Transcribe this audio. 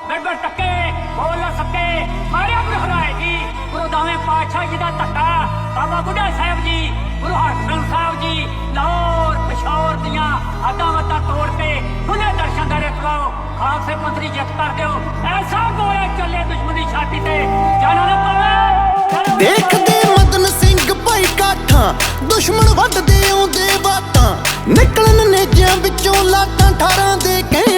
ਬਿਰਬਰ ਟੱਕੇ ਬੋਲ ਨਾ ਸਕੇ ਮਾਰਿਆ ਗੁਰੂ ਹਰਾਏ ਜੀ, ਗੁਰੂ ਦਾਵੇਂ ਪਾਤਸ਼ਾਹ ਜੀ ਦਾ ਧੱਕਾ, ਬਾਬਾ ਬੁੱਢਾ ਸਾਹਿਬ ਜੀ, ਗੁਰੂ ਹਰਗੋਬਿੰਦ ਸਾਹਿਬ ਜੀ, ਲਾਹੌਰ ਪਿਸ਼ੌਰ ਦੀਆਂ ਹੱਦਾਂ ਵੱਤਾਂ ਤੋੜ ਕੇ ਖੁੱਲੇ ਦਰਸ਼ਨ ਦੇ ਕਰੋ, ਖਾਲਸੇ ਮੰਤਰੀ ਜਿੱਤ ਕਰ ਦਿਓ। ਐਸਾ ਗੋਲੇ ਚੱਲੇ ਦੁਸ਼ਮਣ ਦੀ ਛਾਤੀ ਤੇ ਜਾਣਾ ਨਾ ਪਵੇ। ਦੇਖਦੇ ਮਦਨ ਸਿੰਘ ਭਾਈ ਕਾਠਾਂ, ਦੁਸ਼ਮਣ ਵੱਢਦੇ ਆਉਂਦੇ ਬਾਤਾਂ, ਨਿਕਲਣ ਨੇਜਿਆਂ ਵਿੱਚੋਂ ਲਾਟਾਂ 18 ਦੇ ਕਹਿ